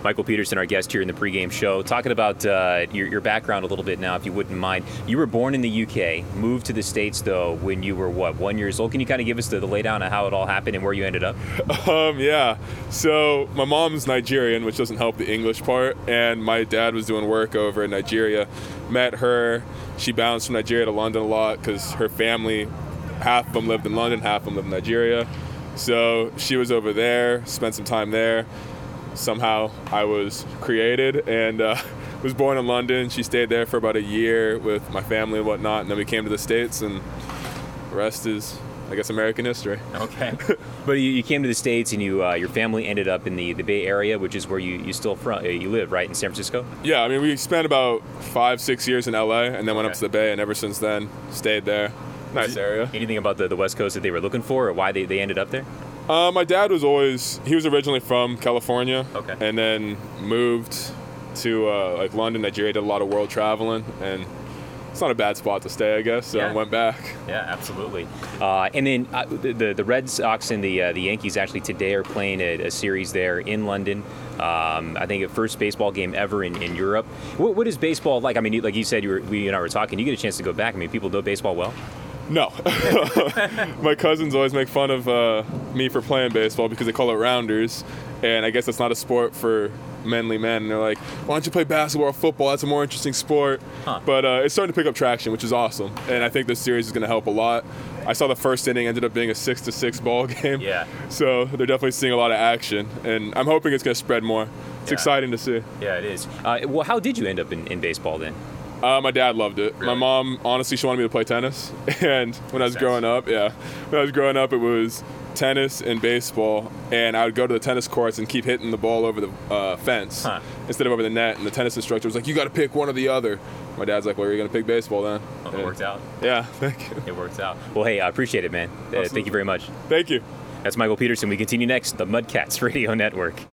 Michael Peterson, our guest here in the pregame show, talking about your background a little bit now, if you wouldn't mind. You were born in the UK, moved to the States, though, when you were, 1 year old? Can you kind of give us the laydown of how it all happened and where you ended up? Yeah. So my mom's Nigerian, which doesn't help the English part, and my dad was doing work over in Nigeria. Met her. She bounced from Nigeria to London a lot because her family, half of them lived in London, half of them lived in Nigeria. So she was over there, spent some time there. Somehow I was created and was born in London. She stayed there for about a year with my family and whatnot, and then we came to the States, and the rest is, I guess, American history. Okay. But you came to the States, and your family ended up in the Bay Area, which is where you still from. You live, right, in San Francisco? Yeah, I mean, we spent about 5-6 years in LA, and then went up to the Bay, and ever since then, stayed there. Nice area. Anything about the West Coast that they were looking for, or why they ended up there? My dad was originally from California, and then moved to London, Nigeria, did a lot of world traveling, and it's not a bad spot to stay, I guess, so I went back. Yeah, absolutely. And then the Red Sox and the Yankees actually today are playing a series there in London. I think the first baseball game ever in Europe. What is baseball like? I mean, like you said, we and I were talking, you get a chance to go back. I mean, people know baseball well? No. My cousins always make fun of me for playing baseball because they call it rounders, and I guess it's not a sport for manly men. And they're like, why don't you play basketball or football? That's a more interesting sport. But it's starting to pick up traction, which is awesome. And I think this series is going to help a lot. I saw the first inning ended up being a 6-6 ball game. Yeah. So they're definitely seeing a lot of action, and I'm hoping it's going to spread more. It's exciting to see. Yeah, it is. Well, how did you end up in baseball then? My dad loved it. Really? My mom, honestly, she wanted me to play tennis. And when I was growing up, it was tennis and baseball. And I would go to the tennis courts and keep hitting the ball over the fence instead of over the net. And the tennis instructor was like, you got to pick one or the other. My dad's like, well, you're going to pick baseball then. Well, it worked out. Yeah, thank you. It worked out. Well, hey, I appreciate it, man. Thank you very much. Thank you. That's Michael Peterson. We continue next, the Mudcats Radio Network.